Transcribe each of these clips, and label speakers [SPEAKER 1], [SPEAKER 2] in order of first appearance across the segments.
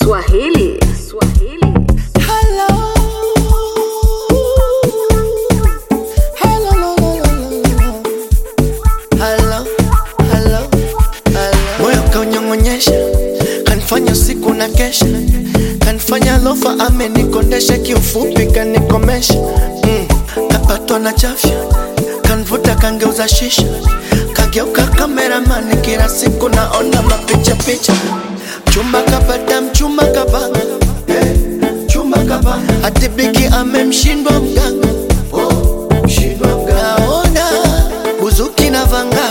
[SPEAKER 1] Swahili.
[SPEAKER 2] Hello. Hello. Hello. Hello. Moyo kaunyong'onyesha, kanifanya siku na kesha, kanifanya lofa amenikondesha, kiufupi kanikomesha. Kapatwa na chafya, kanvuta kangeuza shisha, kageuka kameramani, kila siku naona mapicha. Chumba kapata mchumba kabanga, chumba kabanga, atibiki amemshindwa mganga, mshindwa mganga. Naona buzuki na vanga,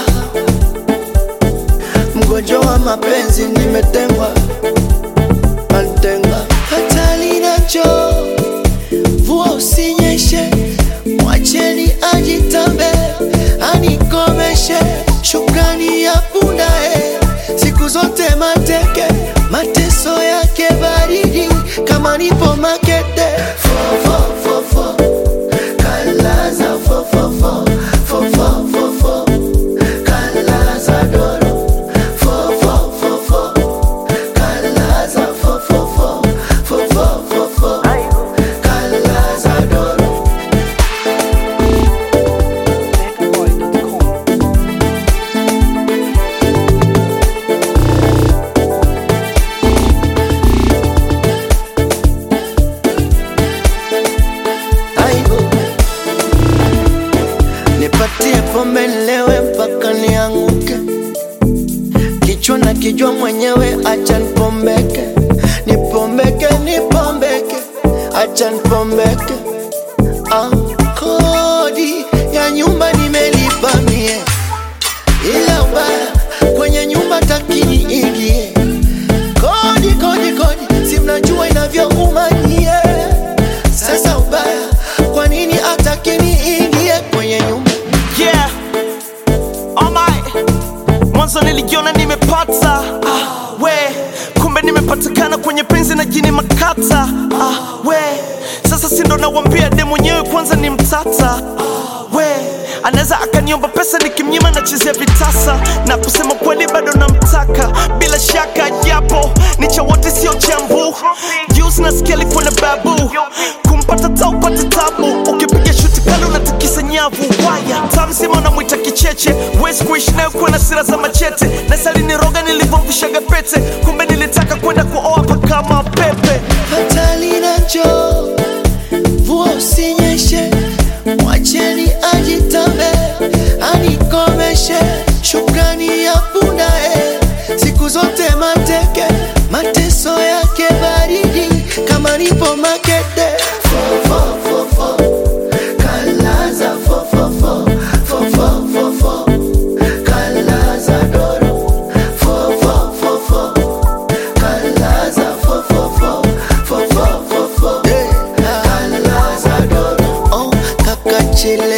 [SPEAKER 2] mgonjwa wa mapenzi nimetengwa, mantenga. Hatari nacho, vua usinyeshe, mwacheni ajitambe, anikomeshe. Shukrani ya punda siku zote mateke, mateso yake baridi kama nipo makete. Fo kalaza fo kalaza doro. Fo kalaza fo kalaza doro. Nipatie pombe nilewe mpaka nianguke, kichwa na kijua mwenyewe, acha nipombeke, acha nipombeke. Kodi ya nyumba nimelipa mie, ila ubaya kwenye nyumba takini ingie. Kodi, si mnajua inavyouma nyie. Sasa ubaya, kwa nini atakini ingie kwenye nyumba?
[SPEAKER 3] Yeah, alright. Mwanzo nilijiona nimepata, we kumbe nimepatikana kwenye penzi na jini makata. We sasa sindo nawambia de mwenyewe kwanza ni mtata. We anaweza akaniomba pesa nikimnyima na chezea vitasa, na kusema kweli bado namtaka bila shaka, japo ni cha wote sio chambu. Juice na skeli kwa na babu, kumpata taupate tabu. Ukipiga shuti kali unatikisa nyavu. Waya tamsima unamwita kicheche, wezi kuishi nayo kwa na sira za machete. Na sali ni roga nilivomvishaga pete, kumbe nilitaka kwenda kuoa paka mapepe.
[SPEAKER 2] Hatari nacho, vua usinyeshe, mwacheni ajitambe, anikomeshe. Shukrani ya punda siku zote mateke, mateso yake baridi kama nipo makete. Fo kalaza fo kalaza doro. Fo kalaza fo kalaza doro. Kakachile